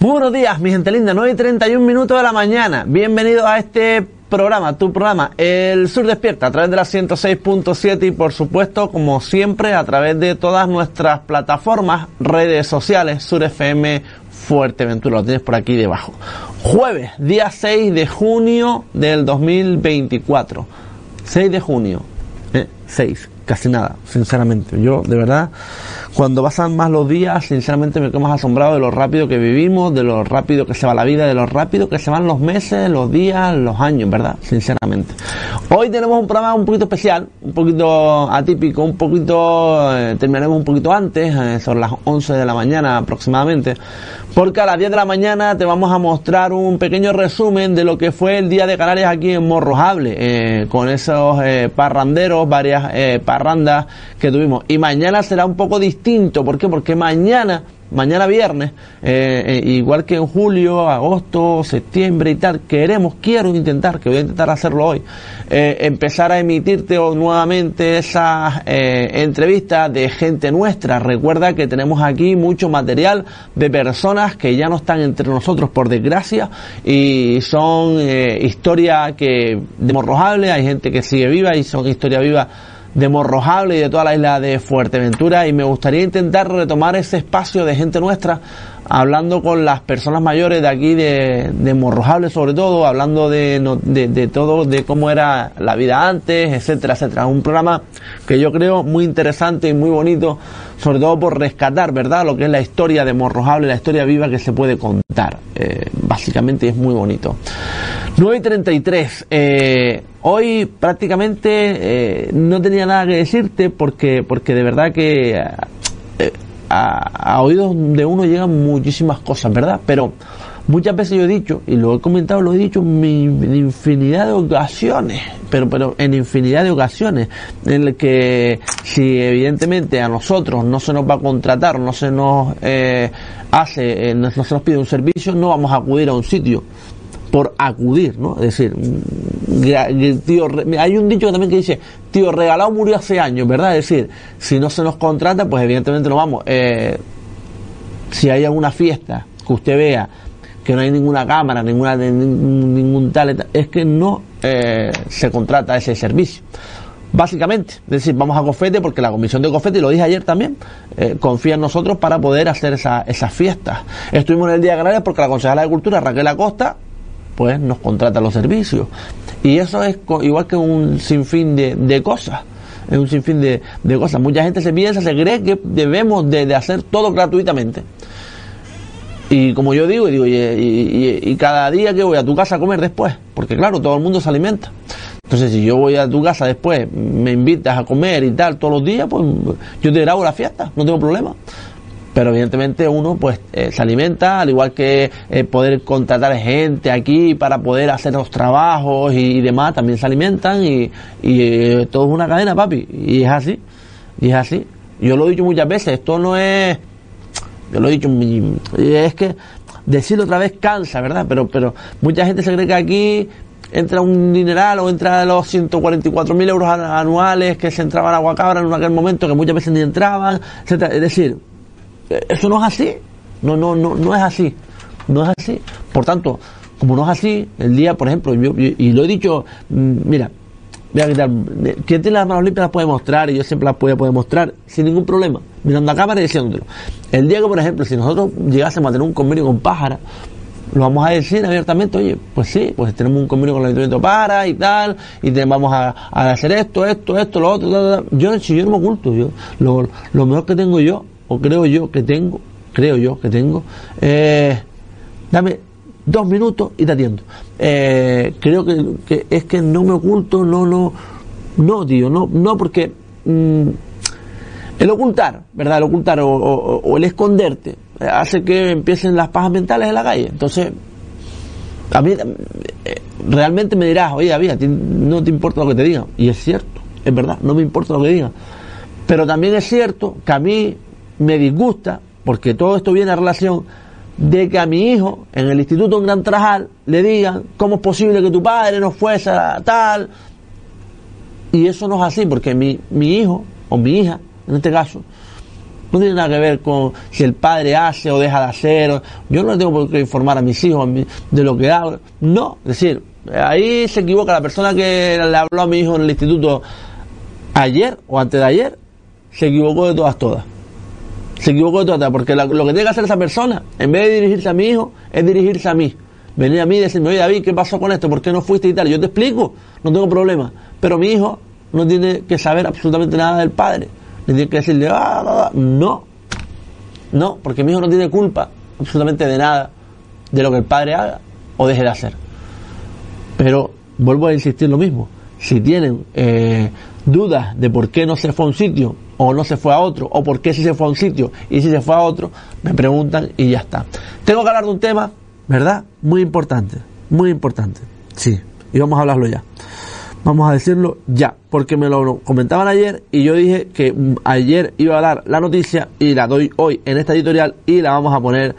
Muy buenos días, mi gente linda, 9:31 de la mañana. Bienvenidos a este programa, tu programa, El Sur Despierta, a través de la 106.7 y por supuesto, como siempre, a través de todas nuestras plataformas, redes sociales, Sur FM Fuerteventura, lo tienes por aquí debajo. Jueves, día 6 de junio del 2024. 6 de junio. 6, casi nada, sinceramente. Yo, de verdad, cuando pasan más los días, sinceramente me quedo más asombrado de lo rápido que vivimos, de lo rápido que se va la vida, de lo rápido que se van los meses, los días, los años, ¿verdad? Sinceramente. Hoy tenemos un programa un poquito especial, un poquito atípico, un poquito, terminaremos un poquito antes, son las 11 de la mañana aproximadamente, porque a las 10 de la mañana te vamos a mostrar un pequeño resumen de lo que fue el Día de Canarias aquí en Morrojable, con esos parranderos, varias parrandas que tuvimos. Y mañana será un poco distinto. ¿Por qué? Porque mañana viernes, igual que en julio, agosto, septiembre y tal, quiero intentar, que voy a intentar hacerlo hoy, empezar a emitirte nuevamente esas entrevistas de gente nuestra. Recuerda que tenemos aquí mucho material de personas que ya no están entre nosotros, por desgracia, y son historia que de Morrojable, hay gente que sigue viva y son historia viva de Morrojable y de toda la isla de Fuerteventura, y me gustaría intentar retomar ese espacio de gente nuestra, hablando con las personas mayores de aquí de Morrojable, sobre todo, hablando de todo, de cómo era la vida antes, etcétera, etcétera. Un programa que yo creo muy interesante y muy bonito, sobre todo por rescatar, ¿verdad?, lo que es la historia de Morrojable, la historia viva que se puede contar. Básicamente es muy bonito. 9:33. Hoy prácticamente no tenía nada que decirte porque de verdad que a oídos de uno llegan muchísimas cosas, ¿verdad? Pero muchas veces yo he dicho, y lo he comentado, lo he dicho en infinidad de ocasiones, pero en infinidad de ocasiones, en el que si evidentemente a nosotros no se nos va a contratar, no se nos no se nos pide un servicio, no vamos a acudir a un sitio por acudir, ¿no? Es decir, tío, hay un dicho también que dice, tío regalado murió hace años, ¿verdad? Es decir, si no se nos contrata, pues evidentemente no vamos. Si hay alguna fiesta que usted vea que no hay ninguna cámara, ningún tal, es que no se contrata ese servicio. Básicamente, es decir, vamos a Cofete porque la comisión de Cofete, y lo dije ayer también, confía en nosotros para poder hacer esas fiestas. Estuvimos en el Día de Canarias porque la concejala de Cultura, Raquel Acosta, pues nos contrata los servicios. Y eso es igual que un sinfín de cosas. Es un sinfín de cosas. Mucha gente se cree que debemos de hacer todo gratuitamente. Y como yo digo, y cada día que voy a tu casa a comer después, porque claro, todo el mundo se alimenta. Entonces, si yo voy a tu casa después, me invitas a comer y tal todos los días, pues yo te grabo la fiesta, no tengo problema. Pero evidentemente uno pues se alimenta, al igual que poder contratar gente aquí para poder hacer los trabajos y demás, también se alimentan y todo es una cadena, papi, y es así. Yo lo he dicho muchas veces, esto no es, yo lo he dicho, es que decirlo otra vez cansa, ¿verdad? Pero mucha gente se cree que aquí entra un dineral o entra los 144.000 euros anuales que se entraban a Aguacabra en aquel momento, que muchas veces ni entraban, etcétera. Es decir, eso no es así, no es así, no es así. Por tanto, como no es así, el día, por ejemplo, y lo he dicho, mira, voy a quitar, quien tiene las manos limpias las puede mostrar, y yo siempre las voy a poder mostrar sin ningún problema, mirando a cámara y diciéndotelo. El día que, por ejemplo, si nosotros llegásemos a tener un convenio con Pájara, lo vamos a decir abiertamente, oye, pues sí, pues tenemos un convenio con el Ayuntamiento de Pájara y tal, y vamos a hacer esto, lo otro, yo no me oculto, yo lo mejor que tengo yo, o creo yo que tengo, dame 2 minutos y te atiendo. Creo que es que no me oculto, no, tío, no, porque el ocultar, ¿verdad? El ocultar o el esconderte hace que empiecen las pajas mentales en la calle. Entonces, a mí realmente me dirás, oye, David, a ti no te importa lo que te digan, y es cierto, es verdad, no me importa lo que digan, pero también es cierto que a mí me disgusta, porque todo esto viene a relación de que a mi hijo en el instituto en Gran Tarajal le digan cómo es posible que tu padre no fuese tal, y eso no es así, porque mi hijo o mi hija en este caso No tiene nada que ver con si el padre hace o deja de hacer. Yo no tengo por qué informar a mis hijos de lo que hago. No, es decir, ahí se equivoca la persona que le habló a mi hijo en el instituto ayer o antes de ayer. Se equivocó de todas. Se equivocó de todas, porque lo que tiene que hacer esa persona, en vez de dirigirse a mi hijo, es dirigirse a mí. Venir a mí y decirme, oye David, ¿qué pasó con esto? ¿Por qué no fuiste y tal? Yo te explico, no tengo problema. Pero mi hijo no tiene que saber absolutamente nada del padre. Le tiene que decirle, no, porque mi hijo no tiene culpa absolutamente de nada de lo que el padre haga o deje de hacer. Pero vuelvo a insistir lo mismo. Si tienen dudas de por qué no se fue a un sitio o no se fue a otro, o por qué sí se fue a un sitio y si se fue a otro, me preguntan y ya está. Tengo que hablar de un tema, ¿verdad? Muy importante, sí, y vamos a hablarlo ya. Vamos a decirlo ya, porque me lo comentaban ayer y yo dije que ayer iba a dar la noticia y la doy hoy en esta editorial y la vamos a poner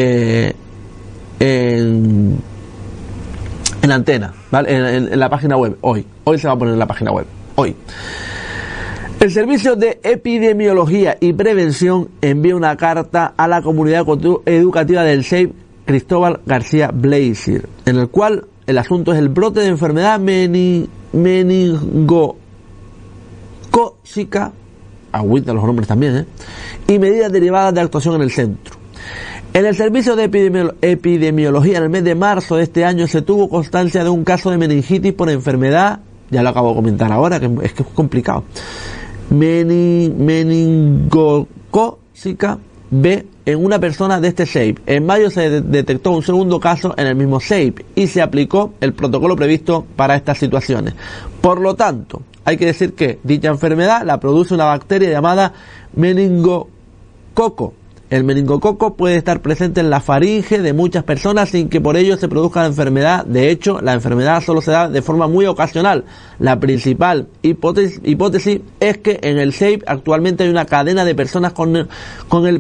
en antena, ¿vale? En la página web, hoy se va a poner en la página web, hoy. El Servicio de Epidemiología y Prevención envía una carta a la comunidad educativa del CEIP Cristóbal García Bleisir, en el cual el asunto es el brote de enfermedad meningocócica, agüita los nombres también, y medidas derivadas de actuación en el centro. En el Servicio de Epidemiología en el mes de marzo de este año se tuvo constancia de un caso de meningitis por enfermedad, ya lo acabo de comentar ahora, que es complicado, meningocócica B en una persona de este SEIP. En mayo se detectó un segundo caso en el mismo SEIP y se aplicó el protocolo previsto para estas situaciones. Por lo tanto, hay que decir que dicha enfermedad la produce una bacteria llamada meningococo. El meningococo puede estar presente en la faringe de muchas personas sin que por ello se produzca la enfermedad. De hecho, la enfermedad solo se da de forma muy ocasional. La principal hipótesis es que en el SEIP actualmente hay una cadena de personas con el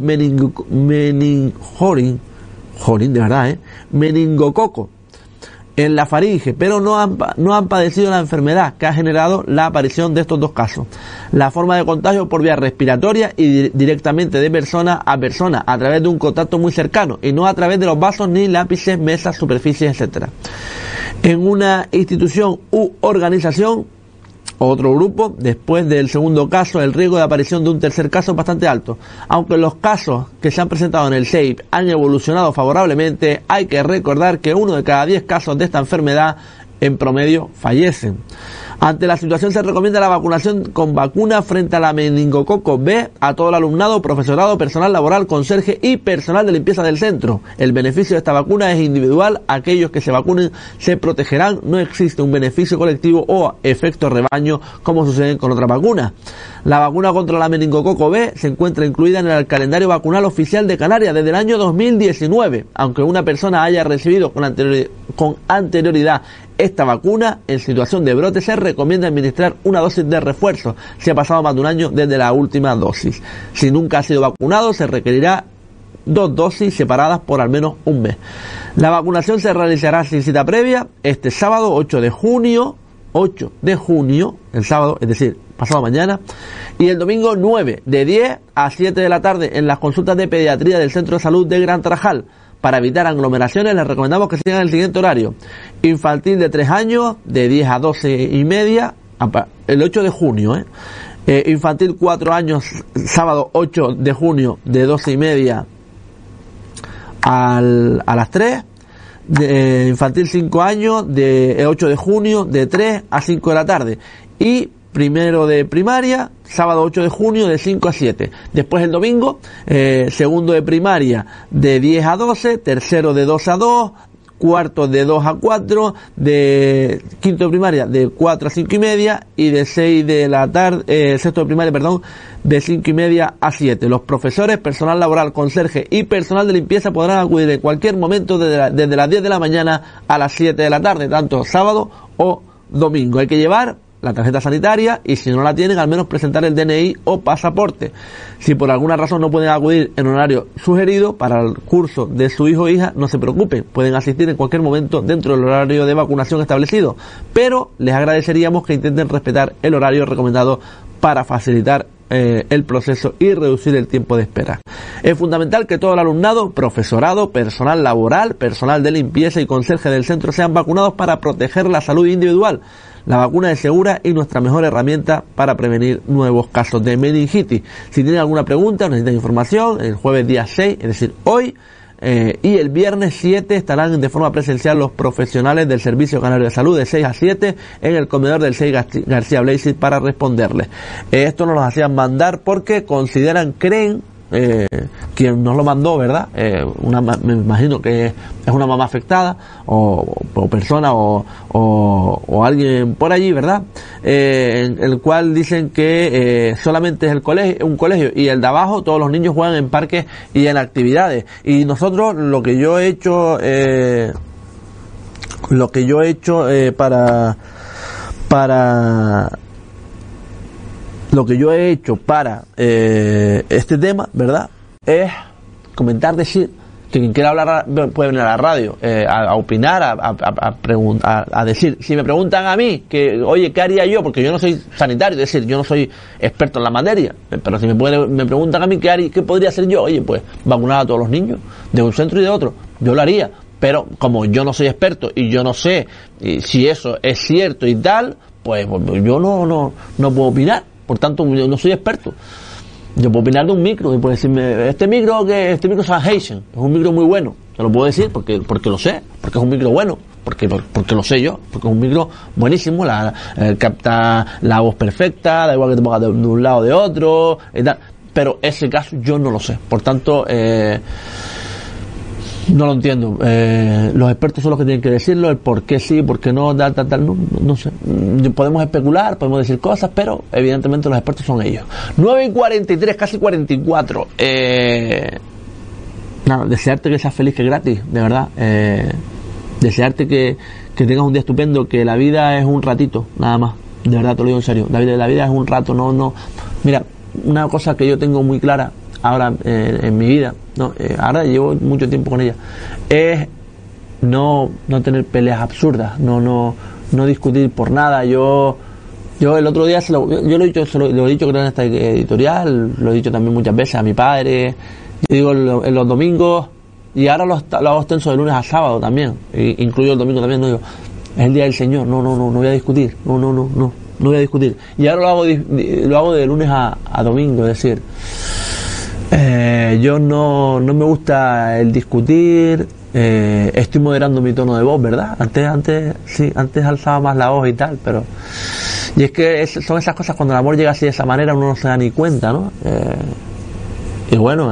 meningococo en la faringe, pero no han padecido la enfermedad que ha generado la aparición de estos dos casos. La forma de contagio por vía respiratoria y directamente de persona a persona a través de un contacto muy cercano y no a través de los vasos ni lápices, mesas, superficies, etc. En una institución u organización, otro grupo, después del segundo caso, el riesgo de aparición de un tercer caso es bastante alto. Aunque los casos que se han presentado en el SEIP han evolucionado favorablemente, hay que recordar que 1 de cada 10 casos de esta enfermedad en promedio fallecen. Ante la situación se recomienda la vacunación con vacuna frente a la meningococo B a todo el alumnado, profesorado, personal laboral, conserje y personal de limpieza del centro. El beneficio de esta vacuna es individual, aquellos que se vacunen se protegerán, no existe un beneficio colectivo o efecto rebaño como sucede con otras vacunas. La vacuna contra la meningococo B se encuentra incluida en el calendario vacunal oficial de Canarias desde el año 2019, aunque una persona haya recibido con anterioridad esta vacuna, en situación de brote se recomienda administrar una dosis de refuerzo si ha pasado más de un año desde la última dosis. Si nunca ha sido vacunado, se requerirá 2 dosis separadas por al menos un mes. La vacunación se realizará sin cita previa este sábado 8 de junio, el sábado, es decir, pasado mañana, y el domingo 9 de 10 a 7 de la tarde en las consultas de pediatría del Centro de Salud de Gran Tarajal. Para evitar aglomeraciones les recomendamos que sigan el siguiente horario: infantil de 3 años de 10 a 12 y media, el 8 de junio, infantil 4 años sábado 8 de junio de 12 y media a las 3, infantil 5 años de 8 de junio de 3 a 5 de la tarde, y primero de primaria, sábado 8 de junio de 5 a 7. Después el domingo, segundo de primaria de 10 a 12, tercero de 2 a 2, cuarto de 2 a 4, de quinto de primaria de 4 a 5 y media y de 6 de la tarde, sexto de primaria, de 5 y media a 7. Los profesores, personal laboral, conserje y personal de limpieza podrán acudir en cualquier momento desde las 10 de la mañana a las 7 de la tarde, tanto sábado o domingo. Hay que llevar la tarjeta sanitaria y si no la tienen, al menos presentar el DNI o pasaporte. Si por alguna razón no pueden acudir en horario sugerido para el curso de su hijo o hija, no se preocupen, pueden asistir en cualquier momento dentro del horario de vacunación establecido, pero les agradeceríamos que intenten respetar el horario recomendado para facilitar el proceso y reducir el tiempo de espera. Es fundamental que todo el alumnado, profesorado, personal laboral, personal de limpieza y conserje del centro sean vacunados para proteger la salud individual. La vacuna es segura y nuestra mejor herramienta para prevenir nuevos casos de meningitis. Si tienen alguna pregunta o necesitan información, el jueves día 6, es decir, hoy, y el viernes 7 estarán de forma presencial los profesionales del Servicio Canario de Salud de 6 a 7 en el comedor del 6 García Blasi para responderles. Esto nos lo hacían mandar porque creen, quien nos lo mandó, ¿verdad? Me imagino que es una mamá afectada o persona o alguien por allí, ¿verdad? En el cual dicen que solamente es un colegio y el de abajo todos los niños juegan en parques y en actividades, y nosotros lo que yo he hecho para este tema, ¿verdad? Es comentar, decir que quien quiera hablar puede venir a la radio, a opinar, a preguntar, a decir. Si me preguntan a mí, que oye, ¿qué haría yo? Porque yo no soy sanitario, es decir, yo no soy experto en la materia, pero si me preguntan a mí qué podría hacer yo, oye, pues vacunar a todos los niños de un centro y de otro, yo lo haría. Pero como yo no soy experto y yo no sé si eso es cierto y tal, pues yo no puedo opinar. Por tanto, yo no soy experto. Yo puedo opinar de un micro y puedo decirme, este micro es Sennheiser, es un micro muy bueno. Te lo puedo decir porque lo sé, porque es un micro bueno, porque lo sé yo, porque es un micro buenísimo, capta la voz perfecta, da igual que te pongas de un lado o de otro, y tal. Pero ese caso yo no lo sé. Por tanto, no lo entiendo. Los expertos son los que tienen que decirlo, el por qué sí, por qué no, tal, no sé. Podemos especular, podemos decir cosas, pero evidentemente los expertos son ellos. 9:43, casi 44. Nada, desearte que seas feliz, que es gratis, de verdad. Desearte que tengas un día estupendo, que la vida es un ratito, nada más. De verdad, te lo digo en serio. La vida es un rato, no. Mira, una cosa que yo tengo muy clara ahora en mi vida, ahora llevo mucho tiempo con ella, es no tener peleas absurdas, no discutir por nada. Yo el otro día lo he dicho creo en esta editorial, lo he dicho también muchas veces a mi padre. Yo digo en los domingos, y ahora lo hago extenso de lunes a sábado también, incluyo el domingo también, digo, es el día del Señor, no voy a discutir, no voy a discutir. Y ahora lo hago de lunes a domingo, es decir, yo no me gusta el discutir. Estoy moderando mi tono de voz, ¿verdad? Antes alzaba más la voz y tal, pero y es que son esas cosas, cuando el amor llega así de esa manera uno no se da ni cuenta, ¿no? Y bueno,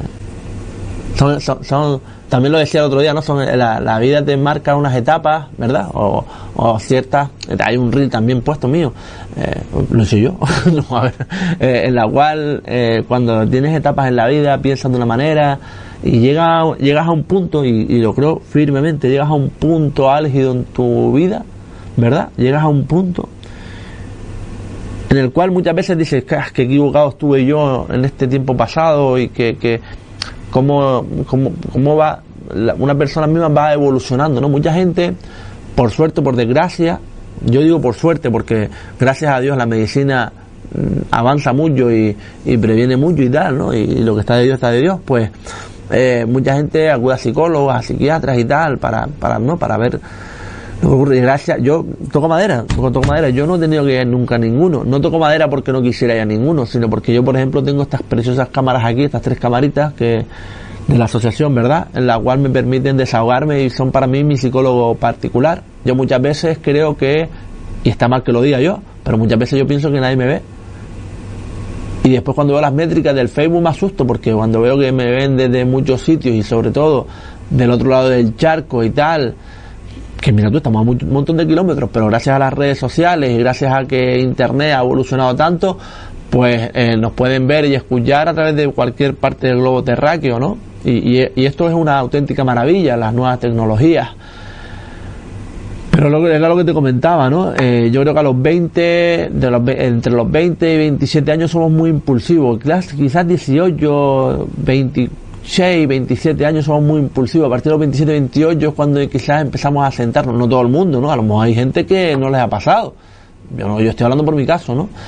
son también lo decía el otro día, ¿no? La vida te marca unas etapas, ¿verdad? O ciertas. Hay un reel también puesto mío, lo sé yo, no, a ver, en la cual cuando tienes etapas en la vida piensas de una manera y llegas a un punto, y lo creo firmemente, llegas a un punto álgido en tu vida, ¿verdad? Llegas a un punto en el cual muchas veces dices que equivocado estuve yo en este tiempo pasado, y que cómo va una persona misma va evolucionando, ¿no? Mucha gente, por suerte o por desgracia, yo digo por suerte porque gracias a Dios la medicina avanza mucho y previene mucho y tal, ¿no? Y lo que está de Dios, pues mucha gente acude a psicólogos, a psiquiatras y tal para ver lo que ocurre. Y gracias, yo toco madera, yo no he tenido que ir nunca a ninguno. No toco madera porque no quisiera ir a ninguno, sino porque yo, por ejemplo, tengo estas preciosas cámaras aquí, estas 3 camaritas de la asociación, ¿verdad? En la cual me permiten desahogarme y son para mí mi psicólogo particular. Yo muchas veces creo que, y está mal que lo diga yo, pero muchas veces yo pienso que nadie me ve. Y después cuando veo las métricas del Facebook me asusto, porque cuando veo que me ven desde muchos sitios y sobre todo del otro lado del charco y tal, que mira tú, estamos a un montón de kilómetros, pero gracias a las redes sociales y gracias a que Internet ha evolucionado tanto, pues nos pueden ver y escuchar a través de cualquier parte del globo terráqueo, ¿no? Y esto es una auténtica maravilla, las nuevas tecnologías. Pero era lo que te comentaba, ¿no? Yo creo que a los 20, entre los 20 y 27 años somos muy impulsivos. Quizás 18, 26, 27 años somos muy impulsivos. A partir de los 27, 28 es cuando quizás empezamos a sentarnos. No todo el mundo, ¿no? A lo mejor hay gente que no les ha pasado. Yo estoy hablando por mi caso, ¿no?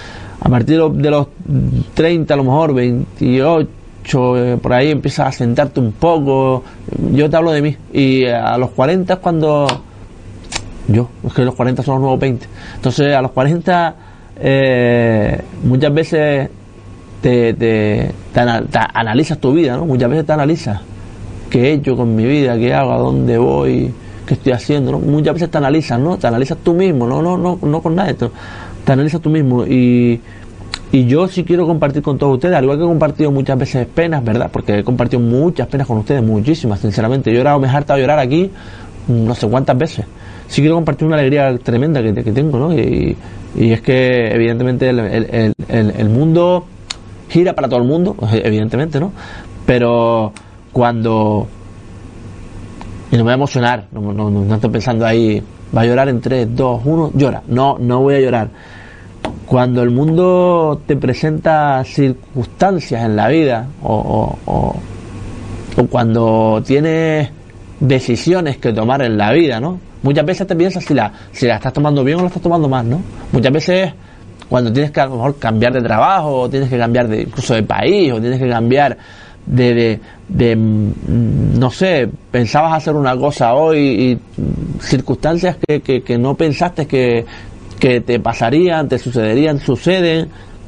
A partir de los 30, a lo mejor 28, por ahí empiezas a sentarte un poco. Yo te hablo de mí. Y a los 40 es cuando... es que los 40 son los nuevos 20. Entonces a los 40 muchas veces te analizas tu vida, ¿no? Muchas veces te analizas qué he hecho con mi vida, qué hago, a dónde voy, qué estoy haciendo, ¿no? Muchas veces te analizas, ¿no? Te analizas tú mismo, no con nadie, te analizas tú mismo. Y yo sí quiero compartir con todos ustedes, al igual que he compartido muchas veces penas, ¿verdad? Porque he compartido muchas penas con ustedes, muchísimas, sinceramente. He llorado, me he hartado llorar aquí no sé cuántas veces. Sí quiero compartir una alegría tremenda que tengo, ¿no? Y es que evidentemente el mundo gira para todo el mundo, evidentemente, ¿no? Pero cuando... Y no me voy a emocionar, no estoy pensando ahí, va a llorar en 3, 2, 1, llora. No voy a llorar. Cuando el mundo te presenta circunstancias en la vida, o cuando tienes decisiones que tomar en la vida, ¿no? Muchas veces te piensas si la estás tomando bien o la estás tomando mal, ¿no? Muchas veces cuando tienes que a lo mejor cambiar de trabajo, o tienes que cambiar incluso de país, o tienes que cambiar de no sé, pensabas hacer una cosa hoy y circunstancias que no pensaste que te pasarían, te sucederían, suceden,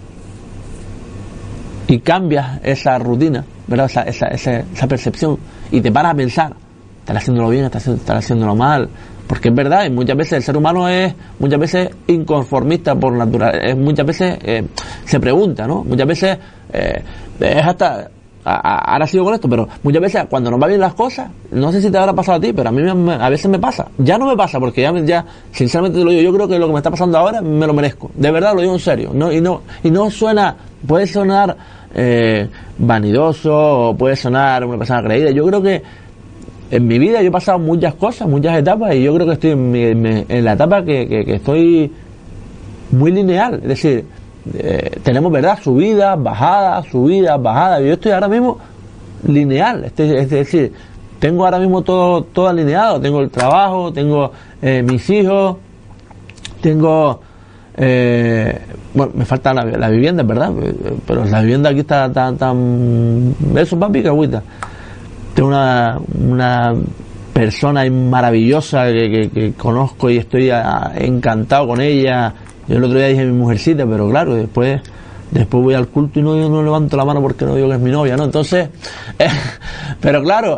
y cambias esa rutina, ¿verdad? Esa percepción, y te paras a pensar, ¿estás haciéndolo bien? ¿Estás haciéndolo mal? Porque es verdad, y muchas veces el ser humano es muchas veces inconformista por naturaleza, muchas veces se pregunta, ¿no? Muchas veces es hasta... Ahora sigo con esto, pero muchas veces cuando nos va bien las cosas, no sé si te habrá pasado a ti, pero a mí a veces me pasa. Ya no me pasa, porque ya sinceramente te lo digo, yo creo que lo que me está pasando ahora me lo merezco. De verdad, lo digo en serio. Y no suena, puede sonar vanidoso, o puede sonar una persona creída. Yo creo que en mi vida yo he pasado muchas cosas, muchas etapas, y yo creo que estoy en la etapa que estoy muy lineal. Es decir, tenemos, ¿verdad?, subidas, bajadas, y yo estoy ahora mismo lineal, es decir, tengo ahora mismo todo alineado, tengo el trabajo, tengo mis hijos, tengo bueno, me falta la vivienda, ¿verdad? Pero la vivienda aquí está tan eso, papi, que agüita. Tengo una persona maravillosa que conozco y estoy encantado con ella. Yo el otro día dije mi mujercita, pero claro, después voy al culto y no levanto la mano porque no digo que es mi novia, ¿no? Entonces, pero claro,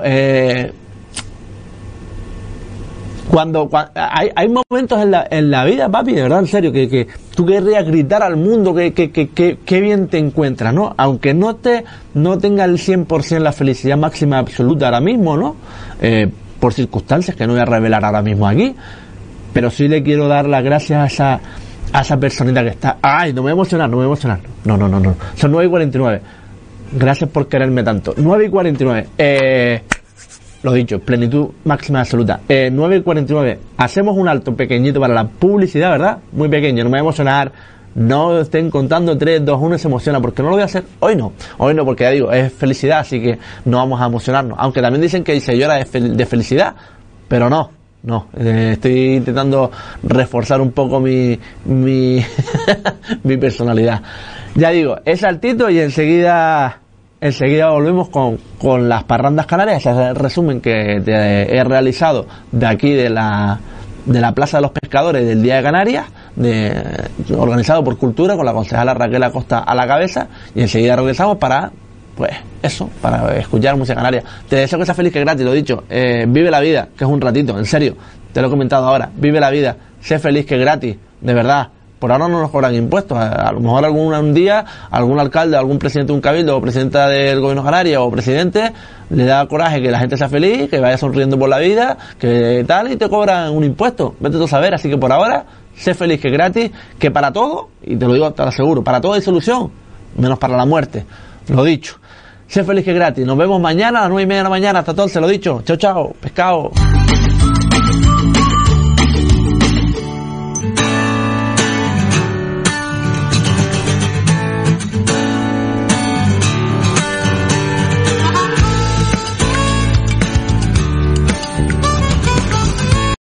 cuando hay momentos en la vida, papi, de verdad, en serio, que tú querrías gritar al mundo que bien te encuentras, ¿no? Aunque no tenga el 100% la felicidad máxima absoluta ahora mismo, ¿no? Por circunstancias que no voy a revelar ahora mismo aquí, pero sí le quiero dar las gracias a esa personita que está... ¡Ay! No me voy a emocionar. No. Son 9:49. Gracias por quererme tanto. 9:49. Lo dicho, plenitud máxima absoluta. 9:49. Hacemos un alto pequeñito para la publicidad, ¿verdad? Muy pequeño, no me voy a emocionar. No estén contando 3, 2, 1, se emociona, porque no lo voy a hacer. Hoy no, porque ya digo, es felicidad, así que no vamos a emocionarnos. Aunque también dicen que se llora de felicidad, pero no. Estoy intentando reforzar un poco mi mi personalidad. Ya digo, es saltito y enseguida volvemos con las parrandas canarias. Ese es el resumen que he realizado de aquí de la Plaza de los Pescadores del Día de Canarias, organizado por Cultura, con la concejala Raquel Acosta a la cabeza, y enseguida regresamos para escuchar música canaria. Te deseo que seas feliz, que es gratis, lo dicho. Vive la vida, que es un ratito, en serio, te lo he comentado ahora. Vive la vida, sé feliz, que es gratis, de verdad. Por ahora no nos cobran impuestos. A lo mejor un día algún alcalde, algún presidente de un cabildo, o presidenta del gobierno canario, o presidente, le da coraje que la gente sea feliz, que vaya sonriendo por la vida, que tal, y te cobran un impuesto. Vete tú a saber. Así que por ahora, sé feliz, que es gratis, que para todo, y te lo digo, te lo aseguro, para todo hay solución, menos para la muerte. Lo dicho. Sé feliz, que es gratis. Nos vemos mañana a las 9:30 de la mañana. Hasta entonces, lo dicho. Chao, pescado.